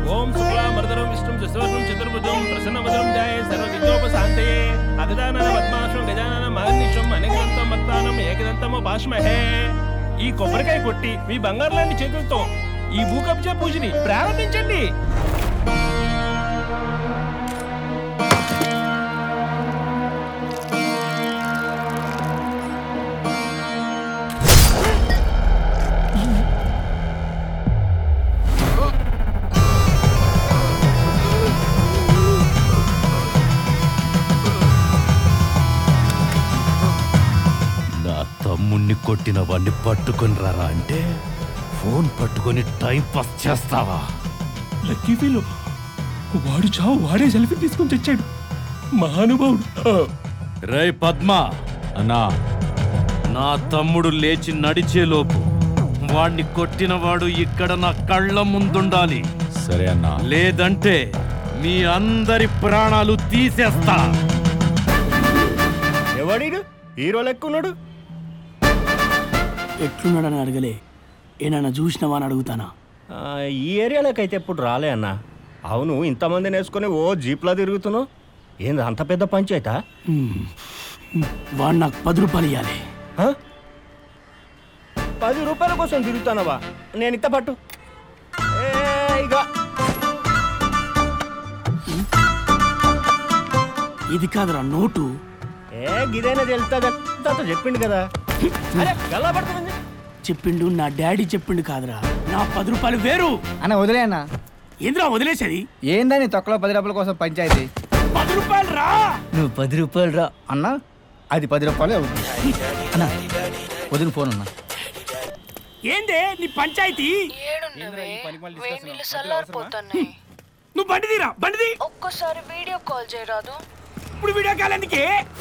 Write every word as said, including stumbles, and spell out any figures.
ఓం శుక్లాంబరధరం విష్ణుం శశివర్ణం చతుర్భుజం ప్రసన్నవదనం ధ్యాయే సర్వవిఘ్నోపశాంతయే అగజానన పద్మాక్షం గజానన మహర్నిశం అనేకదంతం భక్తానం ఏకదంతము భాష్మహే. ఈ కొబ్బరికాయ కొట్టి మీ బంగారు లాంటి చేతులతో ఈ భూకబ్జా పూజని ప్రారంభించండి. తమ్ముణ్ణి కొట్టిన వాడిని పట్టుకుని రారా అంటే ఫోన్ పట్టుకొని టైం పాస్ చేస్తావా? లక్కీ ఫీలో వాడు చావు వాడే సెల్ఫీ తీసుకుని తెచ్చాడు మహానుభావుడు. రే పద్మ అన్నా, నా తమ్ముడు లేచి నడిచేలోపు వాడిని కొట్టిన వాడు ఇక్కడ నా కళ్ళ ముందుండాలి. సరే అన్నా. లేదంటే మీ అందరి ప్రాణాలు తీసేస్తా. ఎవడీడు హీరో లెక్కున్నాడు? ఎట్లున్నాడని అడగలే, ఏనన్నా చూసినావా అని అడుగుతానా? ఈ ఏరియాలోకి అయితే ఎప్పుడు రాలే అన్న. అవును, ఇంతమందిని వేసుకొని ఓ జీప్లా తిరుగుతున్నావు, ఏంది అంత పెద్ద పంచాయతా? వాడు నాకు పది రూపాయలు ఇవ్వాలి. పది రూపాయల కోసం తిరుగుతానవా? నేను ఇంత పట్టు. ఇది కాదురా నోటు. ఏ గిదైనా తెలుస్తా చెప్పిండు కదా. గల్లా పడుతుంది చెప్పిండు, నా డాడీ చెప్పిండు కాదురా. నా పది రూపాయలు వేరు అన్న వదిలే అన్న. ఏంద్రా వదిలేసేది? ఏందని తొక్కలో పది రూపాయల కోసం పంచాయతీ? పది రూపాయలు రా. నువ్వు పది రూపాయలు రా అన్న, అది పది రూపాయలు అవుతుంది అన్న. వదిన ఫోన్ అన్న. ఏందే నీ పంచాయతీ? నువ్వు బండి తీరా, బండిది. ఒక్కసారి వీడియో కాల్ చేయరాదు? ఇప్పుడు వీడియో కాల్ ఎందుకే?